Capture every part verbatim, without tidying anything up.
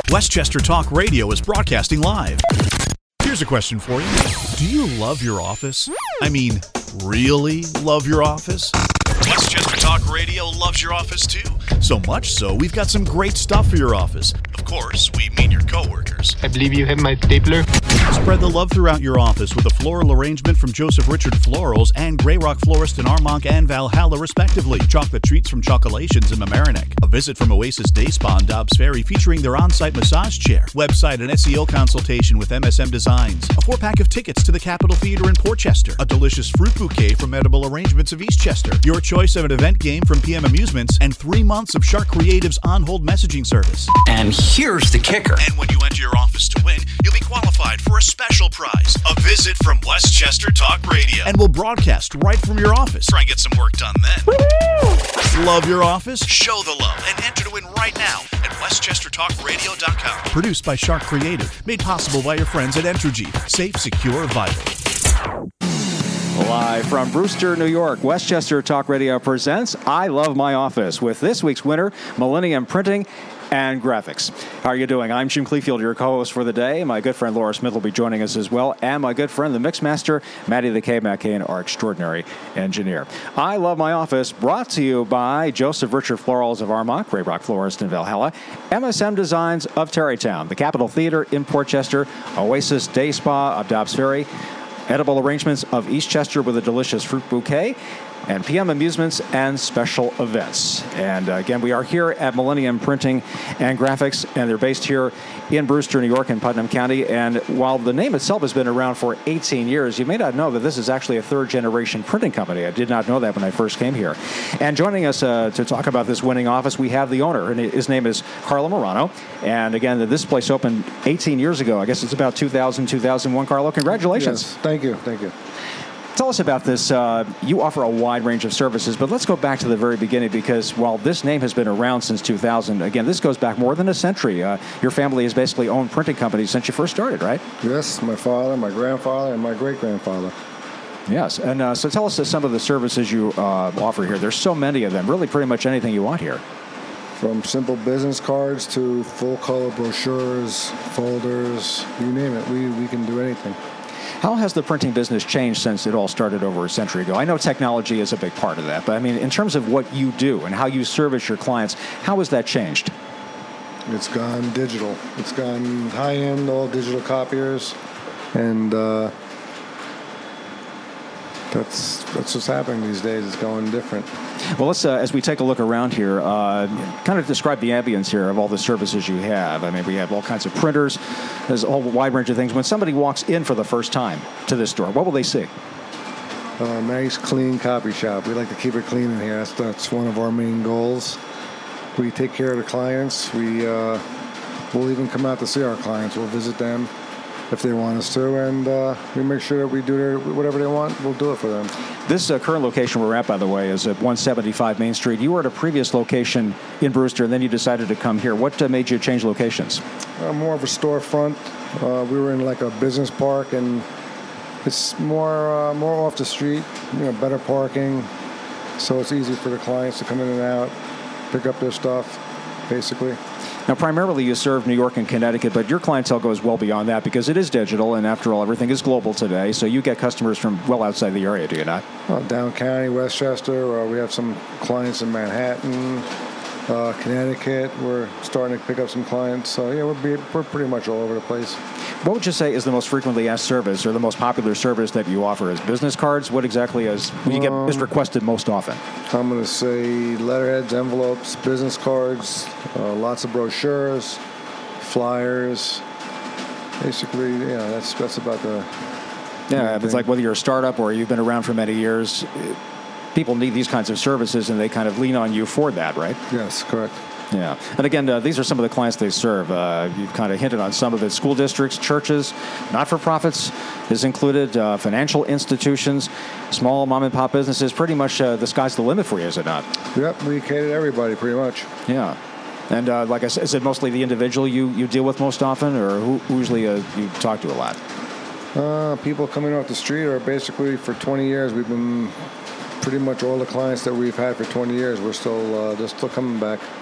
Westchester Talk Radio is broadcasting live. Here's a question for you. Do you love your office? I mean, really love your office? Westchester Talk Radio loves your office too. So much so, we've got some great stuff for your office. Of course, we mean your coworkers. I believe you have my stapler. Spread the love throughout your office with a floral arrangement from Joseph Richard Florals and Grey Rock Florist in Armonk and Valhalla, respectively. Chocolate treats from Chocolations in Mamaroneck. A visit from Oasis Day Spa in Dobbs Ferry featuring their on-site massage chair. Website and S E O consultation with M S M Designs. A four-pack of tickets to the Capitol Theater in Portchester. A delicious fruit bouquet from Edible Arrangements of Eastchester. Your choice of an event game from P M Amusements. And three months of Shark Creative's on-hold messaging service. And here's the kicker. And when you enter your office to win, you'll be qualified for a special prize. A visit from Westchester Talk Radio. And we'll broadcast right from your office. Try and get some work done then. Woo-hoo! Love your office? Show the love and enter to win right now at westchester talk radio dot com. Produced by Shark Creative. Made possible by your friends at Entergy. Safe, secure, vital. Live from Brewster, New York, Westchester Talk Radio presents I Love My Office with this week's winner, Millennium Printing and Graphics. How are you doing? I'm Jim Cleefield, your co-host for the day. My good friend Laura Smith will be joining us as well, and my good friend, the Mixmaster, Maddie the K-Mac Kane, our extraordinary engineer. I Love My Office, brought to you by Joseph Richard Florals of Armonk, Grey Rock Florist in Valhalla, M S M Designs of Tarrytown, the Capitol Theater in Portchester, Oasis Day Spa of Dobbs Ferry, Edible Arrangements of Eastchester with a delicious fruit bouquet, and P M Amusements and special events. And uh, again, we are here at Millennium Printing and Graphics, and they're based here in Brewster, New York, in Putnam County. And while the name itself has been around for eighteen years, you may not know that this is actually a third-generation printing company. I did not know that when I first came here. And joining us uh, to talk about this winning office, we have the owner, and his name is Carlo Morano. And again, this place opened eighteen years ago. I guess it's about two thousand, two thousand one. Carlo, congratulations. Yes, thank you, thank you. Tell us about this. Uh, you offer a wide range of services, but let's go back to the very beginning, because while this name has been around since two thousand, again, this goes back more than a century. Uh, your family has basically owned printing companies since you first started, right? Yes, my father, my grandfather, and my great-grandfather. Yes, and uh, so tell us some of the services you uh, offer here. There's so many of them, really pretty much anything you want here. From simple business cards to full-color brochures, folders, you name it. We, we can do anything. How has the printing business changed since it all started over a century ago? I know technology is a big part of that, but I mean, in terms of what you do and how you service your clients, how has that changed? It's gone digital. It's gone high-end, all digital copiers, and uh, that's that's what's happening these days. It's going different. Well, let's, uh, as we take a look around here, uh, kind of describe the ambience here of all the services you have. I mean, we have all kinds of printers. There's a whole wide range of things. When somebody walks in for the first time to this store, what will they see? A nice, clean copy shop. We like to keep it clean in here. That's, that's one of our main goals. We take care of the clients. We, uh, we'll even come out to see our clients. We'll visit them if they want us to, and uh, we make sure that we do their, whatever they want, we'll do it for them. This uh, current location we're at, by the way, is at one seventy-five Main Street. You were at a previous location in Brewster, and then you decided to come here. What uh, made you change locations? Uh, more of a storefront. Uh, we were in like a business park, and it's more uh, more off the street, you know, better parking, so it's easy for the clients to come in and out, pick up their stuff, basically. Now, primarily you serve New York and Connecticut, but your clientele goes well beyond that because it is digital, and after all, everything is global today, so you get customers from well outside the area, do you not? Well, down county, Westchester, uh, we have some clients in Manhattan, uh, Connecticut. We're starting to pick up some clients, so yeah, we're, be, we're pretty much all over the place. What would you say is the most frequently asked service or the most popular service that you offer? Is business cards? What exactly is you get um, is requested most often? I'm going to say letterheads, envelopes, business cards, uh, lots of brochures, flyers. Basically, yeah, that's that's about the. Yeah, if it's like whether you're a startup or you've been around for many years, people need these kinds of services, and they kind of lean on you for that, right? Yes, correct. Yeah. And again, uh, these are some of the clients they serve. Uh, you've kind of hinted on some of it. School districts, churches, not-for-profits is included, uh, financial institutions, small mom-and-pop businesses. Pretty much uh, the sky's the limit for you, is it not? Yep, we cater to everybody pretty much. Yeah. And uh, like I said, is it mostly the individual you, you deal with most often, or who, who usually uh, you talk to a lot? Uh, people coming off the street, or basically for twenty years, we've been pretty much all the clients that we've had for twenty years, we're still uh, they're still coming back.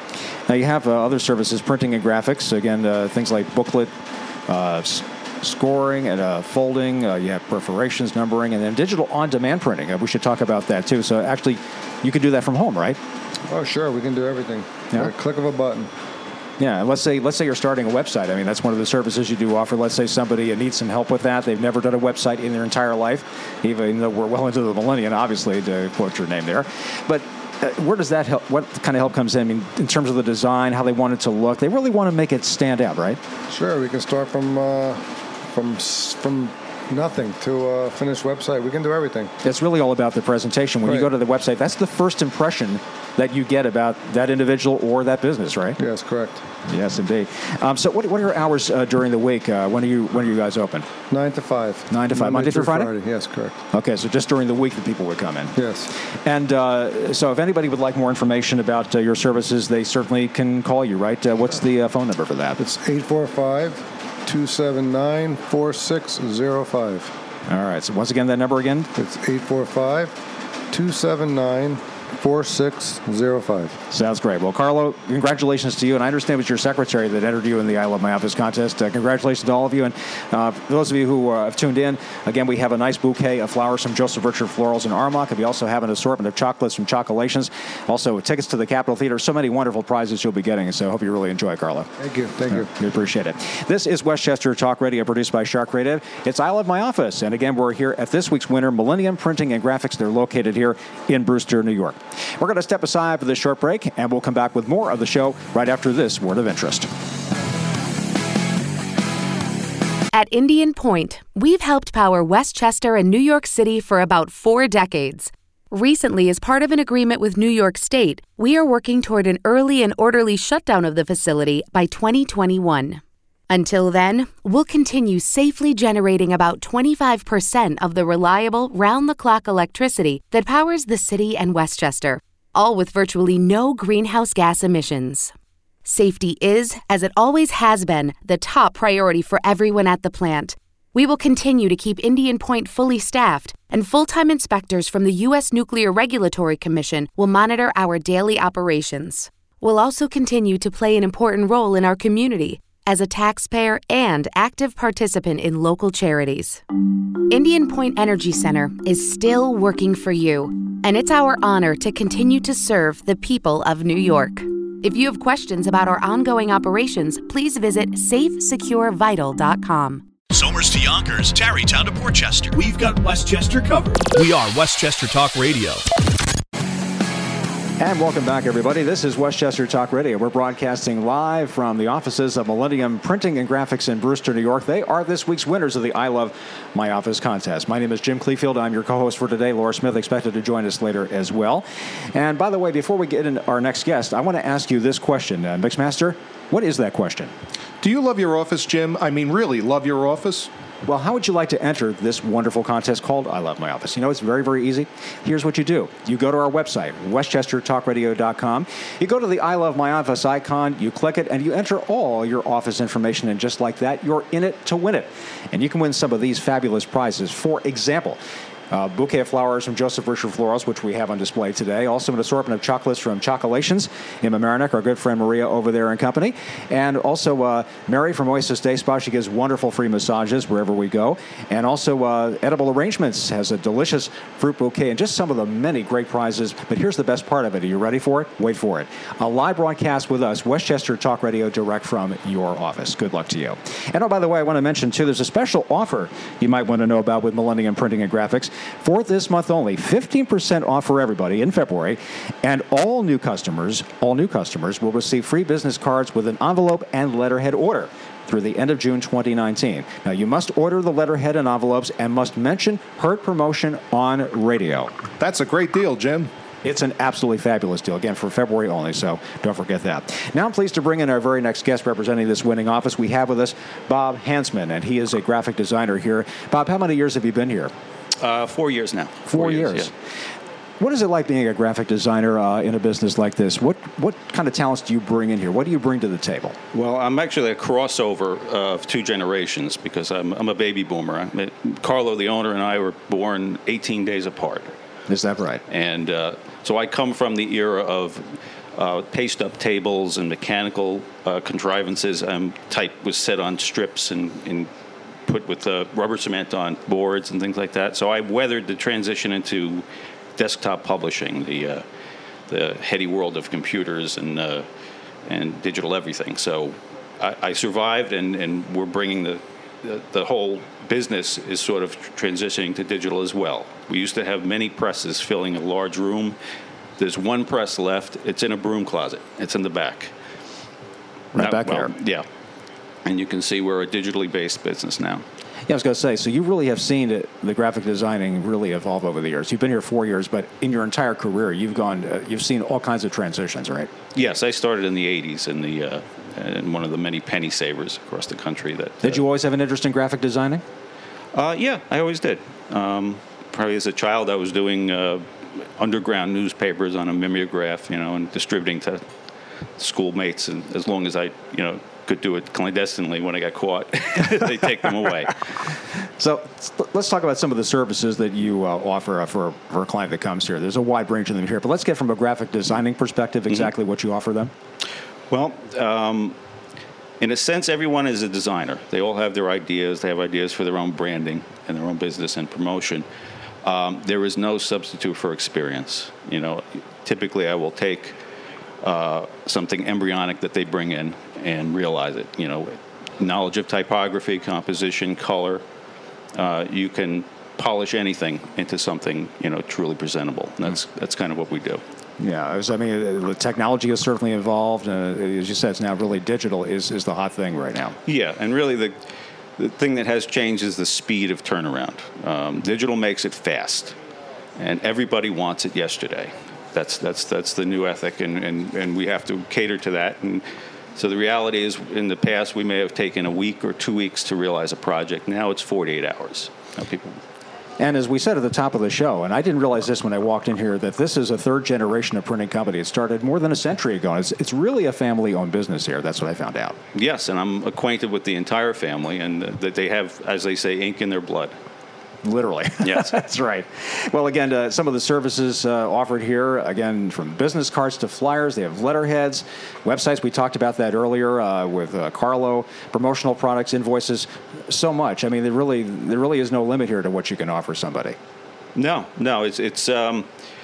Now, you have uh, other services, printing and graphics. Again, uh, things like booklet, uh, s- scoring, and uh, folding. Uh, you have perforations, numbering, and then digital on-demand printing. Uh, we should talk about that, too. So, actually, you can do that from home, right? Oh, sure. We can do everything. Yeah. At a click of a button. Yeah, let's say let's say you're starting a website. I mean, that's one of the services you do offer. Let's say somebody needs some help with that. They've never done a website in their entire life, even though we're well into the millennium, obviously, to quote your name there. But uh, where does that help? What kind of help comes in? I mean, in terms of the design, how they want it to look. They really want to make it stand out, right? Sure. We can start from uh, from s- from nothing to a finished website. We can do everything. It's really all about the presentation. When Right. you go to the website, that's the first impression that you get about that individual or that business, right? Yes, correct. Yes, indeed. Um, so, what, what are your hours uh, during the week? Uh, when are you when are you guys open? Nine to five. Nine to five, Monday through Friday? Yes, correct. Okay, so just during the week, the people would come in. Yes. And uh, so, if anybody would like more information about uh, your services, they certainly can call you, right? Uh, what's the uh, phone number for that? It's eight four five, two seven nine, four six zero five. All right. So, once again, that number again. It's eight four five, two seven nine, four six zero five. Sounds great. Well, Carlo, congratulations to you. And I understand it was your secretary that entered you in the I Love My Office contest. Uh, congratulations to all of you. And uh, for those of you who uh, have tuned in, again, we have a nice bouquet of flowers from Joseph Richard Florals in Armonk. And we also have an assortment of chocolates from Chocolations. Also, tickets to the Capitol Theater. So many wonderful prizes you'll be getting. So I hope you really enjoy it, Carlo. Thank you. Thank you. We appreciate it. This is Westchester Talk Radio, produced by Shark Creative. It's I Love My Office. And again, we're here at this week's winner, Millennium Printing and Graphics. They're located here in Brewster, New York. We're going to step aside for this short break, and we'll come back with more of the show right after this word of interest. At Indian Point, we've helped power Westchester and New York City for about four decades. Recently, as part of an agreement with New York State, we are working toward an early and orderly shutdown of the facility by twenty twenty-one. Until then, we'll continue safely generating about twenty-five percent of the reliable, round-the-clock electricity that powers the city and Westchester, all with virtually no greenhouse gas emissions. Safety is, as it always has been, the top priority for everyone at the plant. We will continue to keep Indian Point fully staffed, and full-time inspectors from the U S Nuclear Regulatory Commission will monitor our daily operations. We'll also continue to play an important role in our community as a taxpayer and active participant in local charities. Indian Point Energy Center is still working for you, and it's our honor to continue to serve the people of New York. If you have questions about our ongoing operations, please visit safe secure vital dot com. Somers to Yonkers, Tarrytown to Portchester. We've got Westchester covered. We are Westchester Talk Radio. And welcome back, everybody. This is Westchester Talk Radio. We're broadcasting live from the offices of Millennium Printing and Graphics in Brewster, New York. They are this week's winners of the I Love My Office contest. My name is Jim Cleefield. I'm your co-host for today. Laura Smith expected to join us later as well. And by the way, before we get into our next guest, I want to ask you this question. Uh, Mixmaster, what is that question? Do you love your office, Jim? I mean, really, love your office? Well, how would you like to enter this wonderful contest called I Love My Office? You know, it's very, very easy. Here's what you do. You go to our website, westchester talk radio dot com. You go to the I Love My Office icon, you click it, and you enter all your office information, and just like that, you're in it to win it. And you can win some of these fabulous prizes. For example, a bouquet of flowers from Joseph Richard Florals, which we have on display today. Also an assortment of chocolates from Chocolations in Mamaroneck, our good friend Maria over there and company. And also uh, Mary from Oasis Day Spa. She gives wonderful free massages wherever we go. And also uh, Edible Arrangements has a delicious fruit bouquet and just some of the many great prizes. But here's the best part of it. Are you ready for it? Wait for it. A live broadcast with us, Westchester Talk Radio, direct from your office. Good luck to you. And oh, by the way, I want to mention, too, there's a special offer you might want to know about with Millennium Printing and Graphics. For this month only, fifteen percent off for everybody in February, and all new customers, all new customers will receive free business cards with an envelope and letterhead order through the end of June twenty nineteen. Now, you must order the letterhead and envelopes and must mention Hurt Promotion on radio. That's a great deal, Jim. It's an absolutely fabulous deal, again, for February only, so don't forget that. Now I'm pleased to bring in our very next guest representing this winning office. We have with us Bob Hansman, and he is a graphic designer here. Bob, how many years have you been here? Uh, four years now. Four, four years. years. Yeah. What is it like being a graphic designer uh, in a business like this? What what kind of talents do you bring in here? What do you bring to the table? Well, I'm actually a crossover of two generations because I'm, I'm a baby boomer. I'm, Carlo, the owner, and I were born eighteen days apart. Is that right? And uh, so I come from the era of uh, paste-up tables and mechanical uh, contrivances. Um, type was set on strips and, and put with uh, rubber cement on boards and things like that. So I weathered the transition into desktop publishing, the uh, the heady world of computers and uh, and digital everything. So I, I survived, and, and we're bringing the, the the whole business is sort of transitioning to digital as well. We used to have many presses filling a large room. There's one press left. It's in a broom closet. It's in the back. Right Not, back well, there. Yeah. And you can see we're a digitally based business now. Yeah, I was going to say, so you really have seen it, the graphic designing really evolve over the years. You've been here four years, but in your entire career, you've gone, uh, you've seen all kinds of transitions, right? Yes, I started in the eighties in the uh, in one of the many penny savers across the country. That uh, Did you always have an interest in graphic designing? Uh, yeah, I always did. Um, probably as a child, I was doing uh, underground newspapers on a mimeograph, you know, and distributing to schoolmates, and as long as I, you know, could do it clandestinely. When I got caught, they take them away. So let's talk about some of the services that you uh, offer uh, for, for a client that comes here. There's a wide range of them here, but let's get from a graphic designing perspective exactly mm-hmm. what you offer them. Well, um, in a sense, everyone is a designer. They all have their ideas. They have ideas for their own branding and their own business and promotion. Um, there is no substitute for experience. You know, typically I will take uh, something embryonic that they bring in and realize it. You know, knowledge of typography, composition, color. Uh, you can polish anything into something, you know, truly presentable. And that's that's kind of what we do. Yeah, as I mean, the technology has certainly evolved. Uh, as you said, it's now really digital is, is the hot thing right now. Yeah, and really the the thing that has changed is the speed of turnaround. Um, digital makes it fast, and everybody wants it yesterday. That's that's that's the new ethic, and, and, and we have to cater to that. And so the reality is, in the past, we may have taken a week or two weeks to realize a project. Now it's forty-eight hours. Now people. And as we said at the top of the show, and I didn't realize this when I walked in here, that this is a third generation of printing company. It started more than a century ago. It's, it's really a family-owned business here. That's what I found out. Yes, and I'm acquainted with the entire family, and that they have, as they say, ink in their blood. Literally. Yes. That's right. Well, again, uh, some of the services uh, offered here, again, from business cards to flyers. They have letterheads, websites. We talked about that earlier uh, with uh, Carlo, promotional products, invoices, so much. I mean, there really there really is no limit here to what you can offer somebody. No, no. It's, it's um,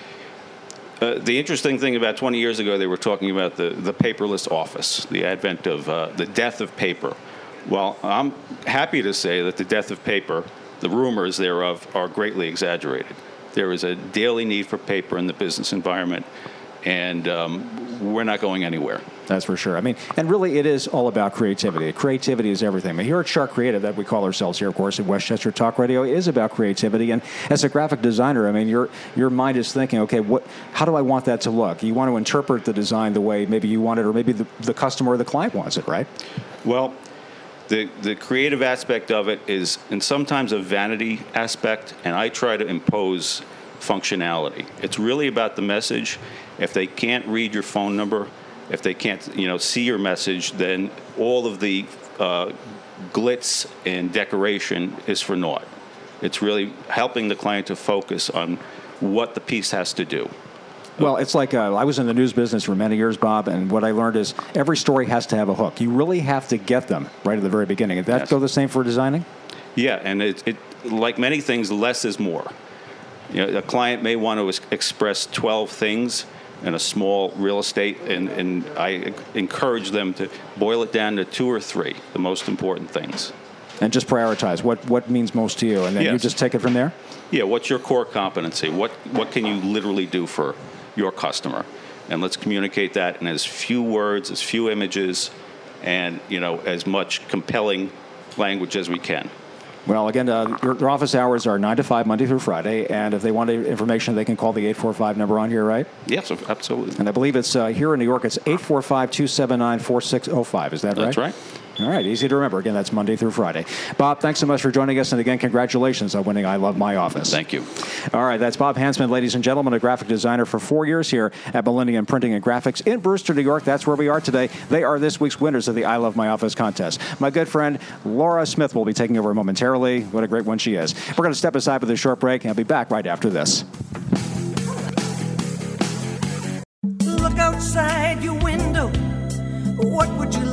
uh, the interesting thing about twenty years ago, they were talking about the, the paperless office, the advent of uh, the death of paper. Well, I'm happy to say that the death of paper, the rumors thereof, are greatly exaggerated. There is a daily need for paper in the business environment, and um, we're not going anywhere. That's for sure. I mean, and really it is all about creativity. Creativity is everything. I mean, here at Shark Creative, that we call ourselves here, of course, at Westchester Talk Radio, is about creativity. And as a graphic designer, I mean, your your mind is thinking, okay, what? How do I want that to look? You want to interpret the design the way maybe you want it, or maybe the, the customer or the client wants it, right? Well, The the creative aspect of it is, and sometimes a vanity aspect, and I try to impose functionality. It's really about the message. If they can't read your phone number, if they can't, you know, see your message, then all of the uh, glitz and decoration is for naught. It's really helping the client to focus on what the piece has to do. Well, it's like uh, I was in the news business for many years, Bob, and what I learned is every story has to have a hook. You really have to get them right at the very beginning. Did that Yes. go the same for designing? Yeah, and it, it like many things, less is more. You know, a client may want to ex- express twelve things in a small real estate, and, and I encourage them to boil it down to two or three, the most important things. And just prioritize what, what means most to you, and then Yes. you just take it from there? Yeah, what's your core competency? What what can you literally do for your customer? And let's communicate that in as few words, as few images, and, you know, as much compelling language as we can. Well, again, uh, your, your office hours are nine to five, Monday through Friday, and if they want information, they can call the eight four five number on here, right? Yes, absolutely. And I believe it's uh, here in New York, it's eight four five, two seven nine, four six zero five. Is that right? That's right. All right, easy to remember. Again, that's Monday through Friday. Bob, thanks so much for joining us, and again, congratulations on winning I Love My Office. Thank you. All right, that's Bob Hansman, ladies and gentlemen, a graphic designer for four years here at Millennium Printing and Graphics in Brewster, New York. That's where we are today. They are this week's winners of the I Love My Office contest. My good friend Laura Smith will be taking over momentarily. What a great one she is. We're going to step aside with a short break, and I'll be back right after this. Look outside.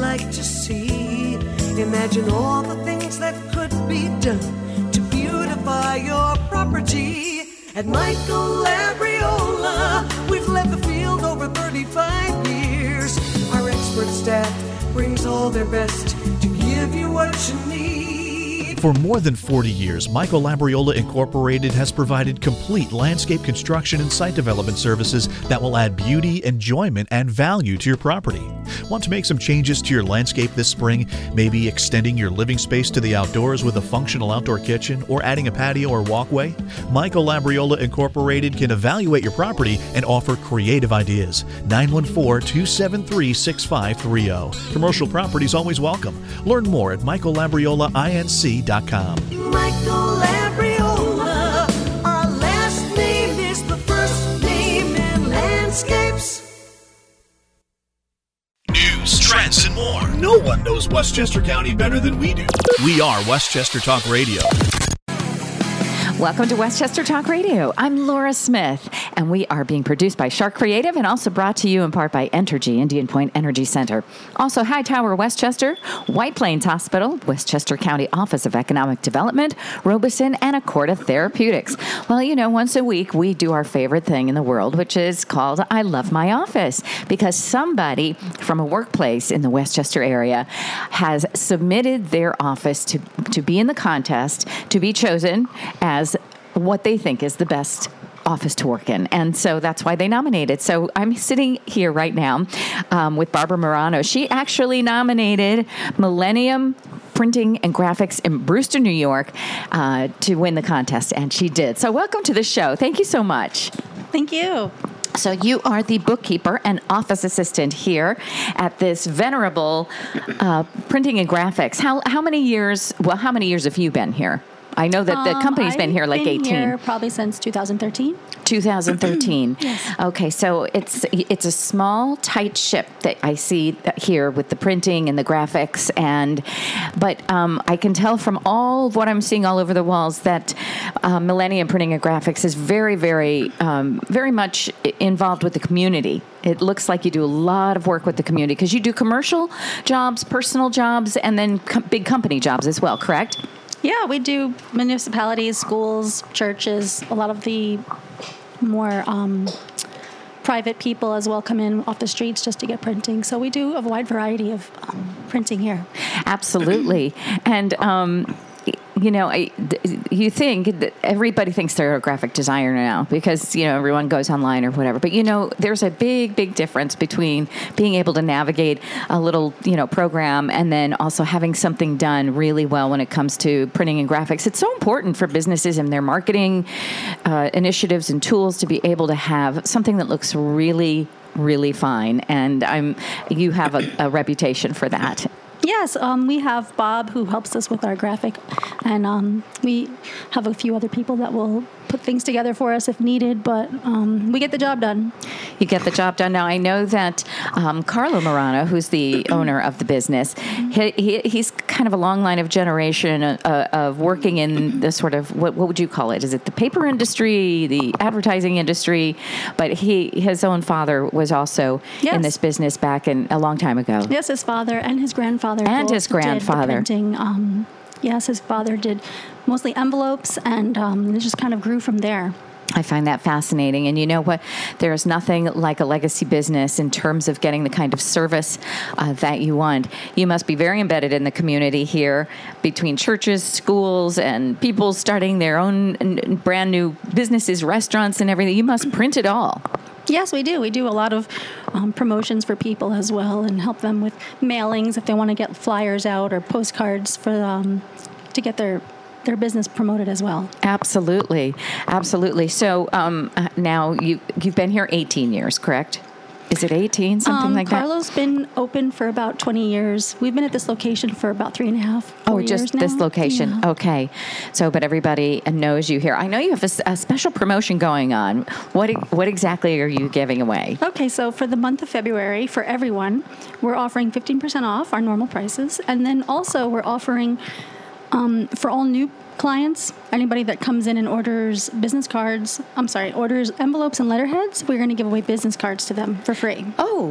like to see. Imagine all the things that could be done to beautify your property. At Michael Labriola, we've led the field over thirty-five years. Our expert staff brings all their best to give you what you need. For more than forty years, Michael Labriola Incorporated has provided complete landscape construction and site development services that will add beauty, enjoyment, and value to your property. Want to make some changes to your landscape this spring? Maybe extending your living space to the outdoors with a functional outdoor kitchen or adding a patio or walkway? Michael Labriola Incorporated can evaluate your property and offer creative ideas. nine one four, two seven three, six five three zero. Commercial properties always welcome. Learn more at michael labriola inc dot com. Michael Labriola, our last name is the first name in landscapes. News, trends, and more. No one knows Westchester County better than we do. We are Westchester Talk Radio. Welcome to Westchester Talk Radio. I'm Laura Smith, and we are being produced by Shark Creative and also brought to you in part by Entergy, Indian Point Energy Center. Also, Hightower Westchester, White Plains Hospital, Westchester County Office of Economic Development, Robeson, and Accorda Therapeutics. Well, you know, once a week we do our favorite thing in the world, which is called I Love My Office, because somebody from a workplace in the Westchester area has submitted their office to, to be in the contest, to be chosen as what they think is the best office to work in. And so that's why they nominated. So I'm sitting here right now um, with Barbara Morano. She actually nominated Millennium Printing and Graphics in Brewster, New York, uh, to win the contest, and she did. So welcome to the show. Thank you so much. Thank you. So you are the bookkeeper and office assistant here at this venerable uh, printing and graphics. How how many years? Well, how many years have you been here? I know that the um, company's been I've here like been eighteen. Here probably since two thousand thirteen. two thousand thirteen. Yes. Okay, so it's it's a small, tight ship that I see here with the printing and the graphics, and but um, I can tell from all of what I'm seeing all over the walls that uh, Millennium Printing and Graphics is very, very, um, very much involved with the community. It looks like you do a lot of work with the community because you do commercial jobs, personal jobs, and then com- big company jobs as well, correct? Yeah, we do municipalities, schools, churches. A lot of the more um, private people as well come in off the streets just to get printing. So we do a wide variety of um, printing here. Absolutely. And, um, you know, I, you think that everybody thinks they're a graphic designer now because, you know, everyone goes online or whatever. But, you know, there's a big, big difference between being able to navigate a little, you know, program and then also having something done really well when it comes to printing and graphics. It's so important for businesses and their marketing uh, initiatives and tools to be able to have something that looks really, really fine. And I'm, you have a, a reputation for that. Yes, um, we have Bob who helps us with our graphic, and um, we have a few other people that will put things together for us if needed, but um, we get the job done. You get the job done. Now, I know that um, Carlo Morano, who's the owner of the business, he, he, he's kind of a long line of generation uh, of working in the sort of, what, what would you call it? Is it the paper industry, the advertising industry? But he, his own father was also yes. in this business back in a long time ago. Yes, his father and his grandfather. And his grandfather. Did the printing. Um, yes, his father did mostly envelopes, and um, it just kind of grew from there. I find that fascinating. And you know what? There's nothing like a legacy business in terms of getting the kind of service uh, that you want. You must be very embedded in the community here between churches, schools, and people starting their own brand new businesses, restaurants, and everything. You must print it all. Yes, we do. We do a lot of um, promotions for people as well and help them with mailings if they want to get flyers out or postcards for um, to get their their business promoted as well. Absolutely. Absolutely. So um, uh, now you, you've been here eighteen years, correct? Is it eighteen, something um, like Carlo's that? Carlo's been open for about twenty years. We've been at this location for about three and a half, four Oh, years just now. this location. Yeah. Okay. So, but everybody knows you here. I know you have a, a special promotion going on. What what exactly are you giving away? Okay, so for the month of February, for everyone, we're offering fifteen percent off our normal prices. And then also we're offering, um, for all new clients, anybody that comes in and orders business cards, I'm sorry, orders envelopes and letterheads, we're going to give away business cards to them for free. Oh,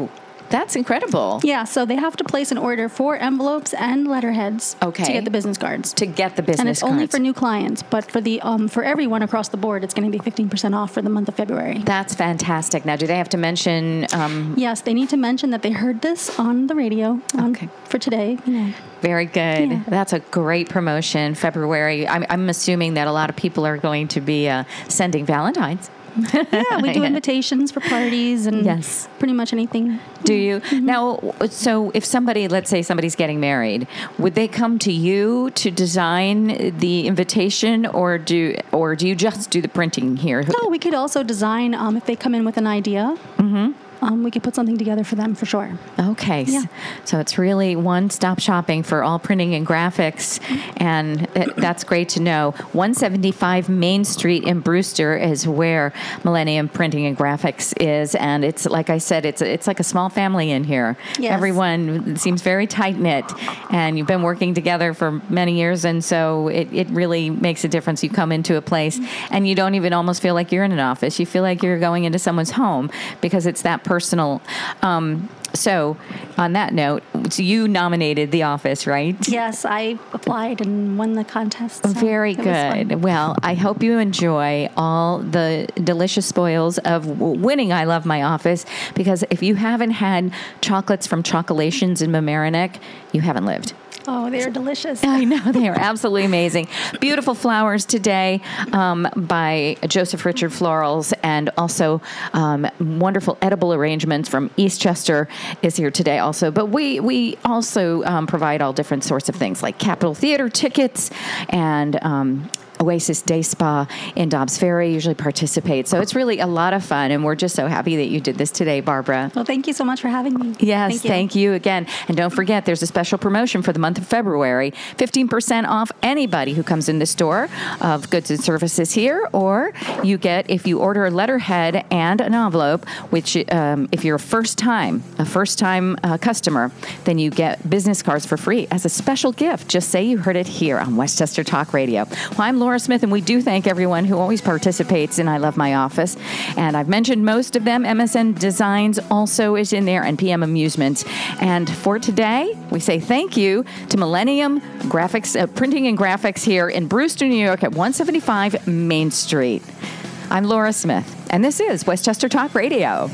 That's incredible. Yeah, so they have to place an order for envelopes and letterheads Okay. to get the business cards. To get the business and it's cards. only for new clients, but for the um, for everyone across the board, it's going to be fifteen percent off for the month of February. That's fantastic. Now, do they have to mention... Um, Yes, they need to mention that they heard this on the radio on, Okay. for today. Yeah. Very good. Yeah. That's a great promotion. February. I'm, I'm assuming that a lot of people are going to be uh, sending Valentines. Yeah, we do invitations for parties and Yes. pretty much anything. Do you? Now, so if somebody, let's say somebody's getting married, would they come to you to design the invitation, or do or do you just do the printing here? No, we could also design, um, if they come in with an idea, mm-hmm. um, we could put something together for them for sure. Okay. Yeah. So it's really one-stop shopping for all printing and graphics, and it, that's great to know. one seventy-five Main Street in Brewster is where Millennium Printing and Graphics is, and it's, like I said, it's it's like a small family in here. Yes. Everyone seems very tight-knit, and you've been working together for many years, and so it, it really makes a difference. You come into a place, and you don't even almost feel like you're in an office. You feel like you're going into someone's home because it's that personal. Um, so, on that note, so you nominated The Office, right? Yes, I applied and won the contest. so Very it was fun. good. Well, I hope you enjoy all the delicious spoils of w- winning I Love My Office, because if you haven't had chocolates from Chocolations in Mamaroneck, you haven't lived. Oh, they're delicious. I know, they are absolutely amazing. Beautiful flowers today um, by Joseph Richard Florals, and also um, wonderful edible arrangements from Eastchester is here today also. But we, we also um, provide all different sorts of things like Capitol Theater tickets, and um, Oasis Day Spa in Dobbs Ferry usually participates. So it's really a lot of fun, and we're just so happy that you did this today, Barbara. Well, thank you so much for having me. Yes, thank you. thank you again. And don't forget, there's a special promotion for the month of February. fifteen percent off anybody who comes in the store of goods and services here, or you get, if you order a letterhead and an envelope, which um, if you're a first time, a first time uh, customer, then you get business cards for free as a special gift. Just say you heard it here on Westchester Talk Radio. Well, I'm Laura Smith, and we do thank everyone who always participates in I Love My Office. And I've mentioned most of them. M S N Designs also is in there, and P M Amusements. And for today, we say thank you to Millennium Graphics, uh, Printing and Graphics here in Brewster, New York at one seventy-five Main Street. I'm Laura Smith, and this is Westchester Talk Radio.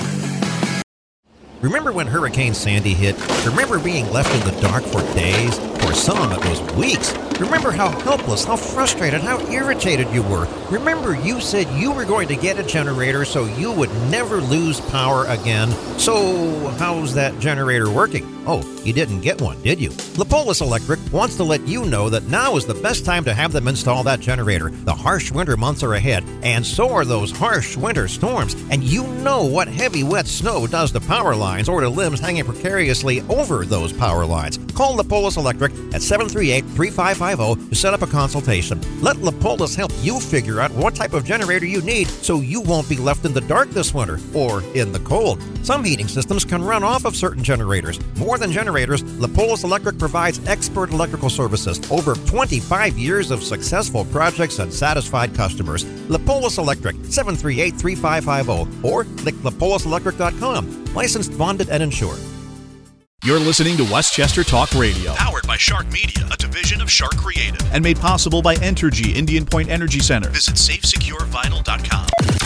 Remember when Hurricane Sandy hit? Remember being left in the dark for days? For some, it was weeks. Remember how helpless, how frustrated, how irritated you were. Remember you said you were going to get a generator so you would never lose power again. So how's that generator working? Oh, you didn't get one, did you? Lapolis Electric wants to let you know that now is the best time to have them install that generator. The harsh winter months are ahead, and so are those harsh winter storms. And you know what heavy, wet snow does to power lines or to limbs hanging precariously over those power lines. Call Lapolis Electric at seven three eight, three five five zero to set up a consultation. Let Lapolis help you figure out what type of generator you need so you won't be left in the dark this winter or in the cold. Some heating systems can run off of certain generators. More than generators, Lapolis Electric provides expert electrical services. Over twenty-five years of successful projects and satisfied customers. Lapolis Electric, seven three eight, three five five zero, or click lapolis electric dot com. Licensed, bonded, and insured. You're listening to Westchester Talk Radio, powered by Shark Media, a division of Shark Creative, and made possible by Entergy Indian Point Energy Center. Visit safe secure vinyl dot com.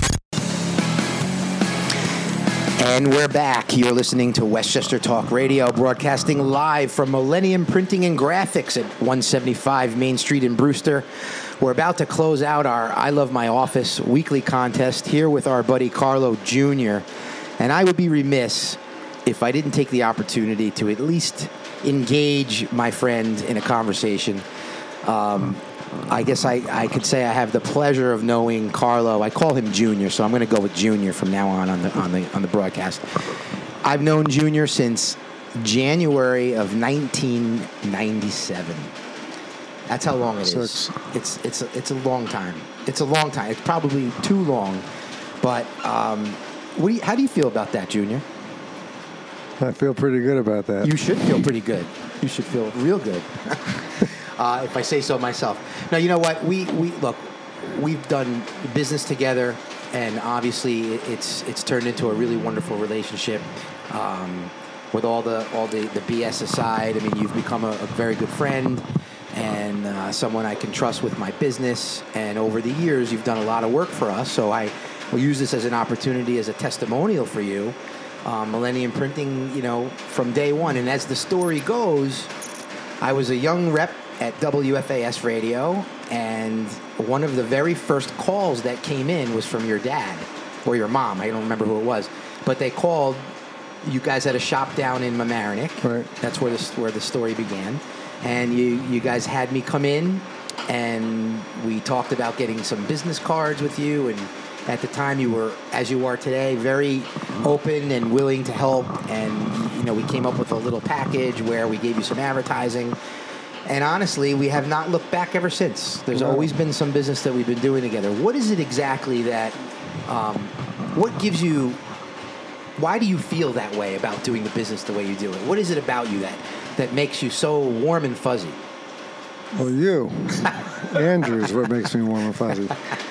And we're back. You're listening to Westchester Talk Radio, broadcasting live from Millennium Printing and Graphics at one seventy-five Main Street in Brewster. We're about to close out our I Love My Office weekly contest here with our buddy Carlo Junior And I would be remiss if I didn't take the opportunity to at least engage my friend in a conversation. Um, I guess I, I could say I have the pleasure of knowing Carlo. I call him Junior, so I'm going to go with Junior from now on on the on the on the broadcast. I've known Junior since January of nineteen ninety-seven. That's how long it is. Six. It's it's a, it's a long time. It's a long time. It's probably too long. But um, what do you, how do you feel about that, Junior? I feel pretty good about that. You should feel pretty good. You should feel real good, uh, if I say so myself. Now, you know what? We we look. We've done business together and obviously it- it's it's turned into a really wonderful relationship. Um, with all the all the, the B S aside, I mean, you've become a, a very good friend and uh, someone I can trust with my business. And over the years, you've done a lot of work for us. So I will use this as an opportunity, as a testimonial for you. Um, Millennium Printing, you know, from day one. And as the story goes, I was a young rep at W F A S Radio, and one of the very first calls that came in was from your dad or your mom. I don't remember who it was, but they called. You guys had a shop down in Mamaroneck. Right. That's where this where the story began, and you you guys had me come in, and we talked about getting some business cards with you. And at the time, you were, as you are today, very open and willing to help. And you know, we came up with a little package where we gave you some advertising. And honestly, we have not looked back ever since. There's No. always been some business that we've been doing together. What is it exactly that? Um, what gives you? Why do you feel that way about doing the business the way you do it? What is it about you that, that makes you so warm and fuzzy? Well, you, Andrew, is what makes me warm and fuzzy.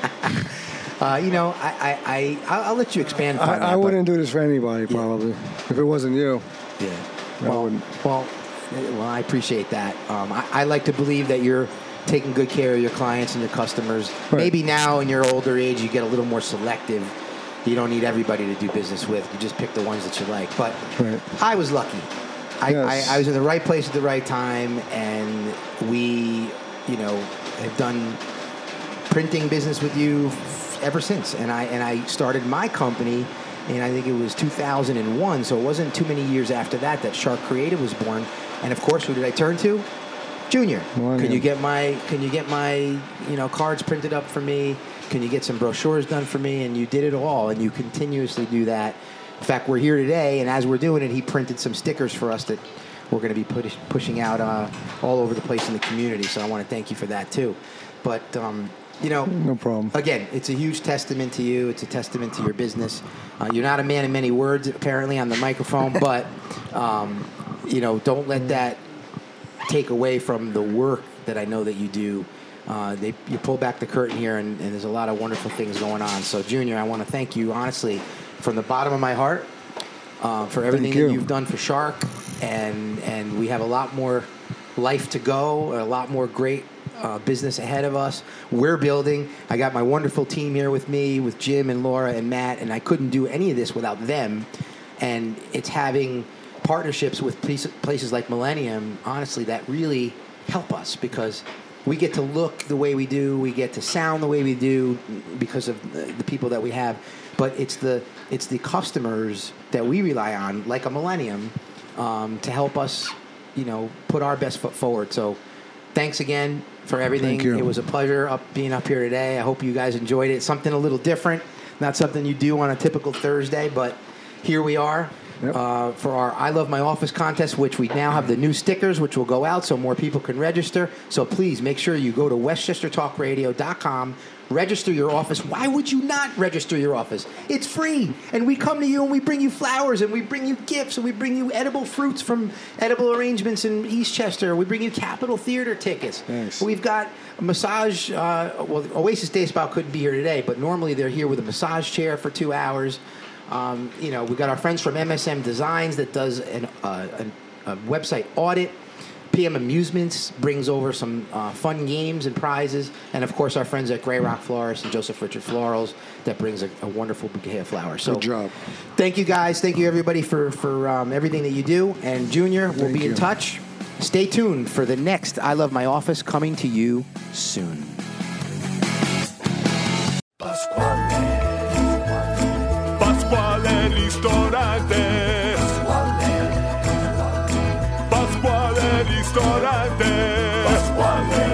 Uh, you know, I, I, I, I'll, I'll let you expand on I, that. I but- wouldn't do this for anybody, probably. If it wasn't you. Yeah. I Well, wouldn't. well, well, I appreciate that. Um, I, I like to believe that you're taking good care of your clients and your customers. Right. Maybe now in your older age, you get a little more selective. You don't need everybody to do business with. You just pick the ones that you like. But Right. I was lucky. I, Yes. I, I was in the right place at the right time, and we, you know, have done printing business with you f- ever since. And I and I started my company, and I think it was two thousand one. So it wasn't too many years after that that Shark Creative was born. And of course, who did I turn to? Junior. Millennium. Can you get my Can you get my you know cards printed up for me? Can you get some brochures done for me? And you did it all, and you continuously do that. In fact, we're here today, and as we're doing it, he printed some stickers for us that we're going to be push, pushing out uh, all over the place in the community. So I want to thank you for that too. But um, you know, No problem. again, it's a huge testament to you. It's a testament to your business. Uh, you're not a man of many words, apparently, on the microphone, but um, you know, don't let that take away from the work that I know that you do. Uh, they, you pull back the curtain here, and, and there's a lot of wonderful things going on. So, Junior, I want to thank you, honestly, from the bottom of my heart, uh, for everything Thank you. that you've done for Shark. And, and we have a lot more life to go, a lot more great uh, business ahead of us. We're building. I got my wonderful team here with me, with Jim and Laura and Matt, and I couldn't do any of this without them. And it's having partnerships with places, places like Millennium, honestly, that really help us, because we get to look the way we do, we get to sound the way we do because of the, the people that we have. But it's the it's the customers that we rely on, like a Millennium, um, to help us, you know, put our best foot forward. So, thanks again for everything. Thank you. It was a pleasure up being up here today. I hope you guys enjoyed it. Something a little different, not something you do on a typical Thursday, but here we are. Yep. Uh, for our I Love My Office contest, which we now have the new stickers, which will go out so more people can register. So please make sure you go to westchester talk radio dot com, register your office. Why would you not register your office? It's free. And we come to you and we bring you flowers and we bring you gifts and we bring you edible fruits from Edible Arrangements in Eastchester. We bring you Capitol Theater tickets. Thanks. We've got a massage. Uh, well, Oasis Day Spa couldn't be here today, but normally they're here with a massage chair for two hours. Um, you know, we've got our friends from M S M Designs that does an, uh, an, a website audit. P M Amusements brings over some uh, fun games and prizes. And, of course, our friends at Grey Rock Florists and Joseph Richard Florals that brings a, a wonderful bouquet of flowers. So, Good job. Thank you, guys. Thank you, everybody, for, for um, everything that you do. And, Junior, we'll Thank be in you. touch. Stay tuned for the next I Love My Office coming to you soon. Pasquale Ristorante. Pasquale Ristorante. Pasquale.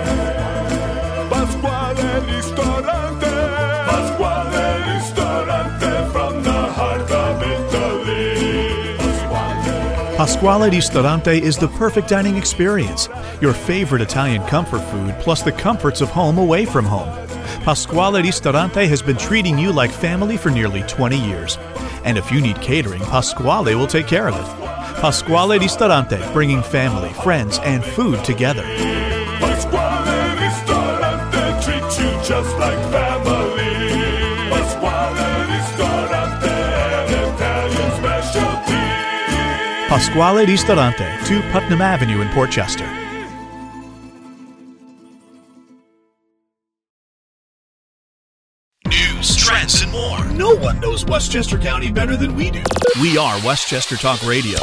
Pasquale Ristorante. Pasquale Ristorante from the heart of Italy. Pasquale. Pasquale Ristorante is the perfect dining experience. Your favorite Italian comfort food plus the comforts of home away from home. Pasquale Ristorante has been treating you like family for nearly twenty years. And if you need catering, Pasquale will take care of it. Pasquale Ristorante, bringing family, friends, and food together. Pasquale Ristorante treats you just like family. Pasquale. Pasquale Ristorante, two Putnam Avenue in Port Chester. News, trends, and more. No one knows Westchester County better than we do. We are Westchester Talk Radio.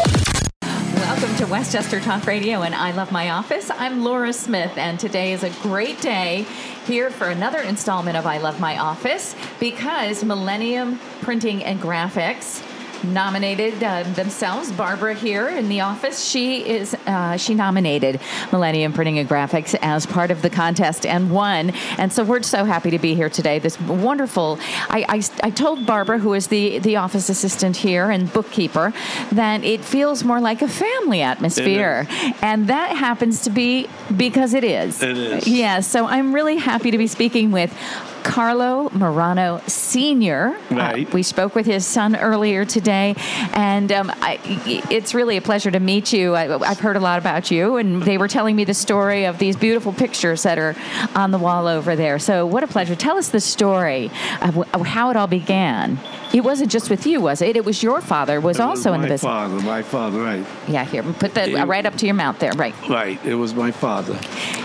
Welcome to Westchester Talk Radio, and I Love My Office. I'm Laura Smith, and today is a great day here for another installment of I Love My Office because Millennium Printing and Graphics nominated uh, themselves. Barbara here in the office, she is uh, she nominated Millennium Printing and Graphics as part of the contest and won. And so we're so happy to be here today. This wonderful. I I, I told Barbara, who is the the office assistant here and bookkeeper, that it feels more like a family atmosphere, and that happens to be because it is. It is. Yeah. So I'm really happy to be speaking with Carlo Marano Senior Right. Uh, we spoke with his son earlier today, and um, I, it's really a pleasure to meet you. I, I've heard a lot about you, and they were telling me the story of these beautiful pictures that are on the wall over there. So what a pleasure. Tell us the story of, of how it all began. It wasn't just with you, was it? It was your father was It also was in the my business. father, my father, right. Yeah, here, put that He- right up to your mouth there. Right. Right, it was my father.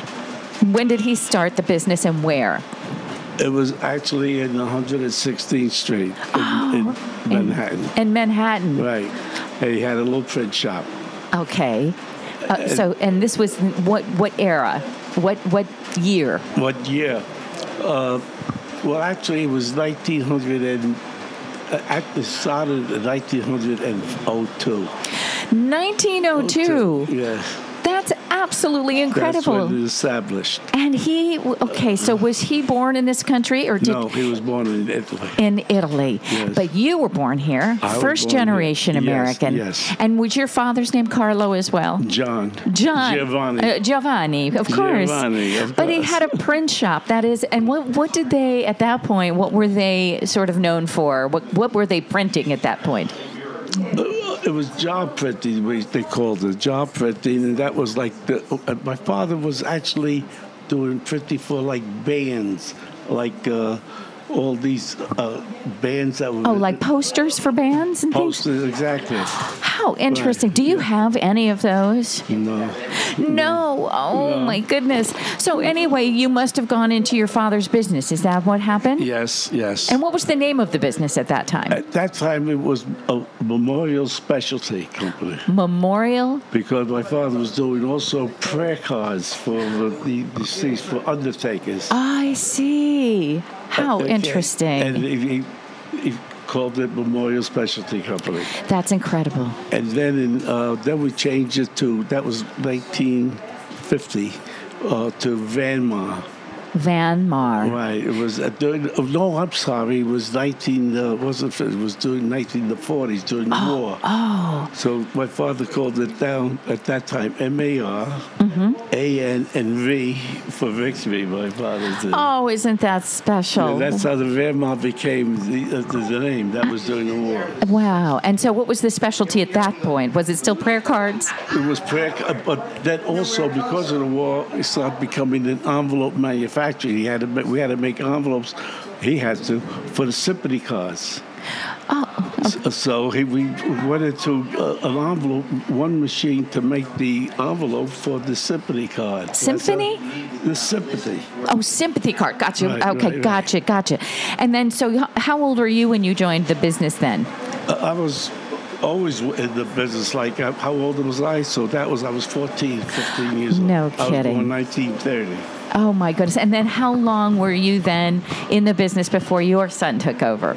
When did he start the business and where? It was actually in one hundred sixteenth Street in, in Manhattan. In Manhattan. Right. And he had a little print shop. Okay. Uh, so, and this was what what era? What what year? What year? Uh, well, actually, it was nineteen hundred and uh, at the start of nineteen oh two. nineteen oh two. Yes. That's absolutely incredible. That's when it established. And he, okay, so was he born in this country or did No, he was born in Italy. in Italy? Yes. But you were born here, I was first born here. generation Yes, American. yes. And was your father's name Carlo as well? John. John. Giovanni. Uh, Giovanni, of course. Giovanni, of But he course. had a print shop. That is, and what what did they at that point? What were they sort of known for? What what were they printing at that point? It was job printing, we- they called it job printing, and that was like the. Uh, my father was actually doing printing for like bands, like uh, all these uh, bands that were. Oh, like posters for bands and things. posters, exactly. How interesting. Do you have any of those? No. No. Oh, No. my goodness. So, anyway, you must have gone into your father's business. Is that what happened? Yes, yes. And what was the name of the business at that time? At that time, it was a Memorial Specialty Company. Memorial? Because my father was doing also prayer cards for the deceased, for undertakers. I see. How Okay. interesting. And he, he, he called it Memorial Specialty Company. That's incredible. And then in, uh, then we changed it to, that was nineteen fifty, uh, to Vanmar. Van Mar. Right. It was uh, during, oh, no, I'm sorry. It was nineteen, uh, wasn't it? It was during nineteen forties, during the war. Oh. So my father called it down at that time M A R, Mm-hmm. A N, and V for victory, my father did. Oh, isn't that special? Yeah, that's how the Wehrmacht became the, uh, the, the name. That was during the war. Wow. And so what was the specialty at that point? Was it still prayer cards? It was prayer, uh, but then also because of the war, it started becoming an envelope manufacturer. He had to, ma- we had to make envelopes. He had to for the sympathy cards. Oh. So, so he, we went into uh, an envelope, one machine to make the envelope for the sympathy card. Symphony? The sympathy. Oh, sympathy card. Gotcha. Right, okay, right, right. gotcha, gotcha. And then, so h- how old were you when you joined the business then? Uh, I was always in the business. Like, uh, how old was I? So that was, I was fourteen, fifteen years old. No I was kidding. born nineteen thirty. Oh, my goodness. And then how long were you then in the business before your son took over?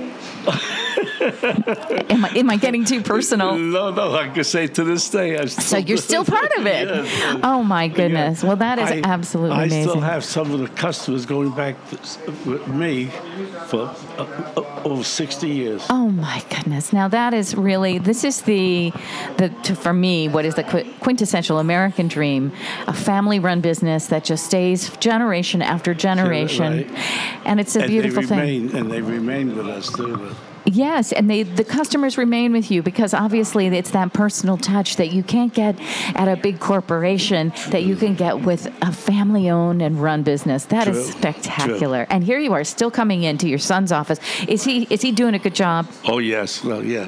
am, I, am I getting too personal? No, no, I can say to this day. I'm still So you're still part of it? Yes. Oh, my goodness. Well, that is I- absolutely I amazing. still have some of the customers going back to, with me for uh, uh, over sixty years. Oh my goodness! Now that is really this is the the to, for me what is the qu- quintessential American dream, a family-run business that just stays generation after generation, Right. and it's a and beautiful they thing. remain, And they remain with us, too. Yes, and they the customers remain with you because obviously it's that personal touch that you can't get at a big corporation that you can get with a family-owned and run business. That is True. spectacular. True. And here you are still coming into your son's office. Is he is he doing a good job? Oh, yes. Well, yeah.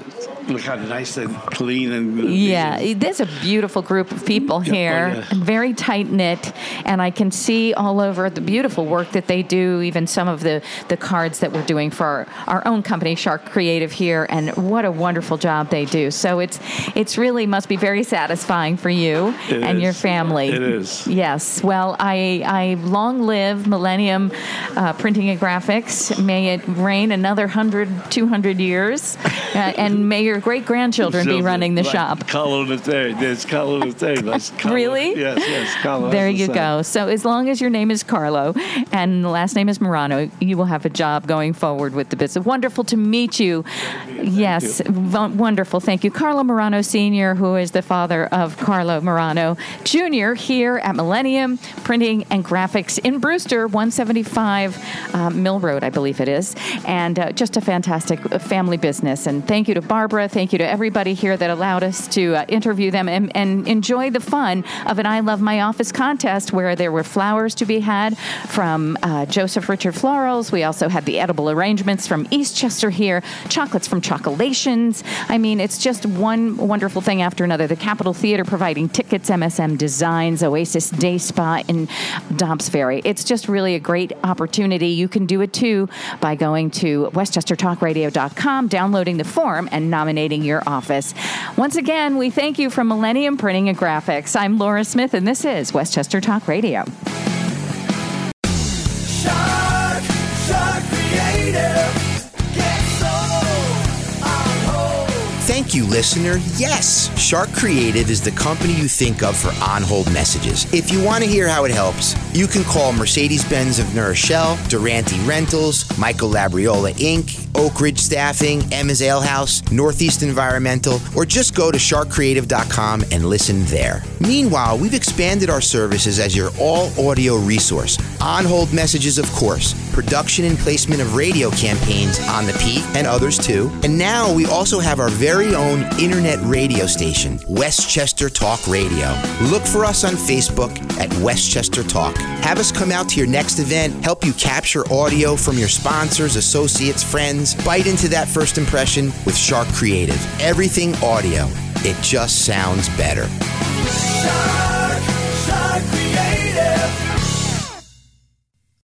look how nice and clean and yeah, there's a beautiful group of people here, oh, yeah. and very tight knit, and I can see all over the beautiful work that they do. Even some of the the cards that we're doing for our, our own company, Shark Creative here, and what a wonderful job they do. So it's it's really must be very satisfying for you it and is. your family. It is. Yes. Well, I I long live Millennium uh, Printing and Graphics. May it reign another one hundred, two hundred years, uh, and may your great-grandchildren be running the like shop. Carlo the Third. There's Carlo the Third. That's Carlo. Really? Yes, yes. Carlo. There has the you same. go. So as long as your name is Carlo and the last name is Morano, you will have a job going forward with the business. Wonderful to meet you. Yes, w- wonderful. Thank you. Carlo Morano Senior, who is the father of Carlo Morano Junior, here at Millennium Printing and Graphics in Brewster, one seventy-five uh, Mill Road, I believe it is. And uh, just a fantastic family business. And thank you to Barbara. Thank you to everybody here that allowed us to uh, interview them and, and enjoy the fun of an I Love My Office contest where there were flowers to be had from uh, Joseph Richard Florals. We also had the edible arrangements from Eastchester here, chocolates from Chocolations. I mean, it's just one wonderful thing after another. The Capitol Theater providing tickets, M S M Designs, Oasis Day Spa in Dobbs Ferry. It's just really a great opportunity. You can do it too by going to westchester talk radio dot com, downloading the form, and nominating your office. Once again, we thank you from Millennium Printing and Graphics. I'm Laura Smith, and this is Westchester Talk Radio. Shark, Shark Creative. Get sold on hold. Thank you, listener. Yes, Shark Creative is the company you think of for on-hold messages. If you want to hear how it helps, you can call Mercedes-Benz of New Rochelle, Durante Rentals, Michael Labriola Incorporated, Oak Ridge Staffing, Emma's Ale House, Northeast Environmental, or just go to shark creative dot com and listen there. Meanwhile, we've expanded our services as your all-audio resource. On-hold messages, of course, production and placement of radio campaigns on the Peak and others too. And now we also have our very own internet radio station, Westchester Talk Radio. Look for us on Facebook at Westchester Talk. Have us come out to your next event, help you capture audio from your sponsors, associates, friends. Bite into that first impression with Shark Creative. Everything audio. It just sounds better. Shark.